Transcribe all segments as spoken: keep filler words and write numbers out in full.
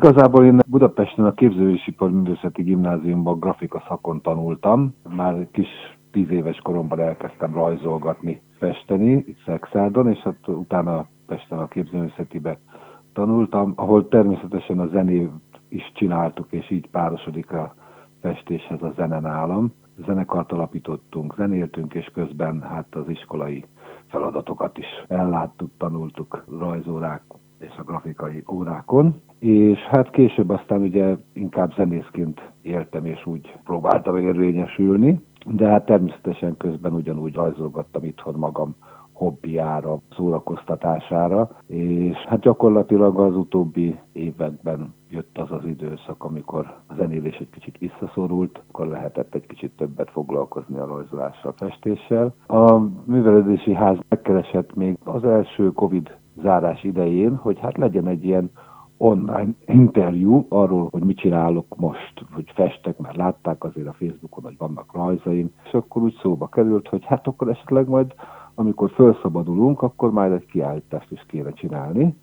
Igazából én Budapesten a Képzőiparművészeti Gimnáziumban grafika szakon tanultam. Már kis tíz éves koromban elkezdtem rajzolgatni, festeni, itt Szexádon, és hát utána Pesten a Képzőművészetibe tanultam, ahol természetesen a zenét is csináltuk, és így párosodik a festéshez a zene nálam. Zenekart alapítottunk, zenéltünk, és közben hát az iskolai feladatokat is elláttuk, tanultuk rajzórák és a grafikai órákon. És hát később aztán ugye inkább zenészként éltem, és úgy próbáltam érvényesülni, de hát természetesen közben ugyanúgy rajzolgattam itthon magam hobbiára, szórakoztatására, és hát gyakorlatilag az utóbbi években jött az az időszak, amikor a zenélés egy kicsit visszaszorult, akkor lehetett egy kicsit többet foglalkozni a rajzolással, festéssel. A művelődési ház megkeresett még az első Covid zárás idején, hogy hát legyen egy ilyen online interjú arról, hogy mit csinálok most, hogy festek, már látták azért a Facebookon, hogy vannak rajzaim, és akkor úgy szóba került, hogy hát akkor esetleg majd, amikor felszabadulunk, akkor majd egy kiállítást is kéne csinálni.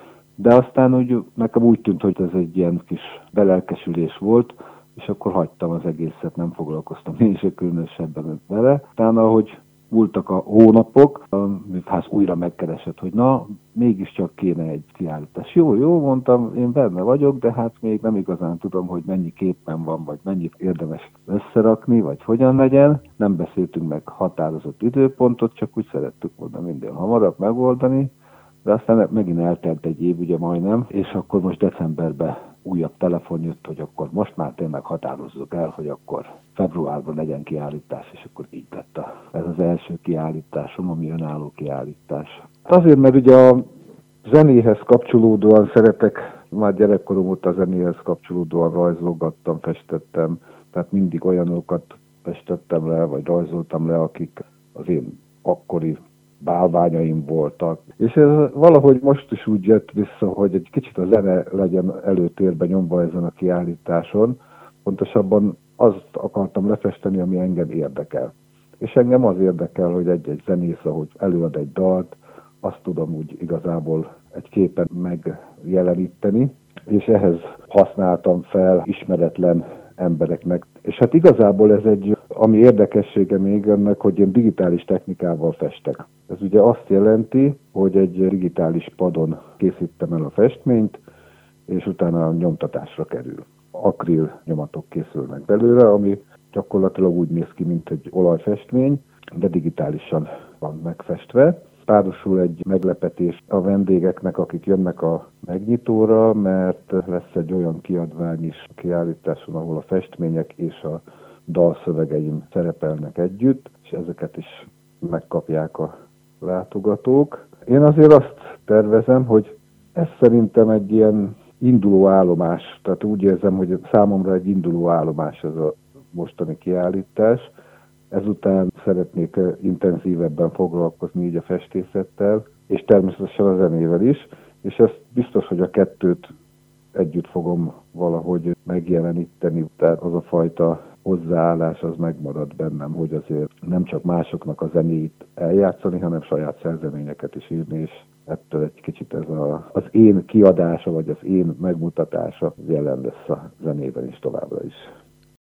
De aztán úgy, nekem úgy tűnt, hogy ez egy ilyen kis belelkesülés volt, és akkor hagytam az egészet, nem foglalkoztam én se különösebben vele. Utána, ahogy múltak a hónapok, a műház újra megkeresett, hogy na, mégiscsak kéne egy kiállítás. Jó, jó, mondtam, én benne vagyok, de hát még nem igazán tudom, hogy mennyi képen van, vagy mennyit érdemes összerakni, vagy hogyan legyen. Nem beszéltünk meg határozott időpontot, csak úgy szerettük volna minden hamarabb megoldani, de aztán megint eltelt egy év, ugye majdnem, és akkor most decemberben újabb telefon jött, hogy akkor most már tényleg határozzuk el, hogy akkor februárban legyen kiállítás, és akkor így lett a, ez az első kiállításom, ami önálló kiállítás. Azért, mert ugye a zenéhez kapcsolódóan szeretek, már gyerekkorom óta a zenéhez kapcsolódóan rajzolgattam, festettem, tehát mindig olyanokat festettem le, vagy rajzoltam le, akik az én akkori bálványaim voltak. És ez valahogy most is úgy jött vissza, hogy egy kicsit a zene legyen előtérben nyomva ezen a kiállításon. Pontosabban azt akartam lefesteni, ami engem érdekel. És engem az érdekel, hogy egy-egy zenész, ahogy előad egy dalt, azt tudom úgy igazából egy képen megjeleníteni, és ehhez használtam fel ismeretlen embereknek. És hát igazából ez egy, ami érdekessége még ennek, hogy én digitális technikával festek. Ez ugye azt jelenti, hogy egy digitális padon készítem el a festményt, és utána a nyomtatásra kerül. Akril nyomatok készülnek belőle, ami gyakorlatilag úgy néz ki, mint egy olajfestmény, de digitálisan van megfestve. Párosul egy meglepetés a vendégeknek, akik jönnek a megnyitóra, mert lesz egy olyan kiadvány is kiállításon, ahol a festmények és a dalszövegeim szerepelnek együtt, és ezeket is megkapják a látogatók. Én azért azt tervezem, hogy ez szerintem egy ilyen induló állomás, tehát úgy érzem, hogy számomra egy induló állomás ez a mostani kiállítás. Ezután szeretnék intenzívebben foglalkozni így a festészettel, és természetesen a zenével is, és ezt biztos, hogy a kettőt együtt fogom valahogy megjeleníteni, tehát az a fajta hozzáállás az megmarad bennem, hogy azért nem csak másoknak a zenéit eljátszani, hanem saját szerzeményeket is írni, és ettől egy kicsit ez a, az én kiadása, vagy az én megmutatása jelen lesz a zenében is továbbra is.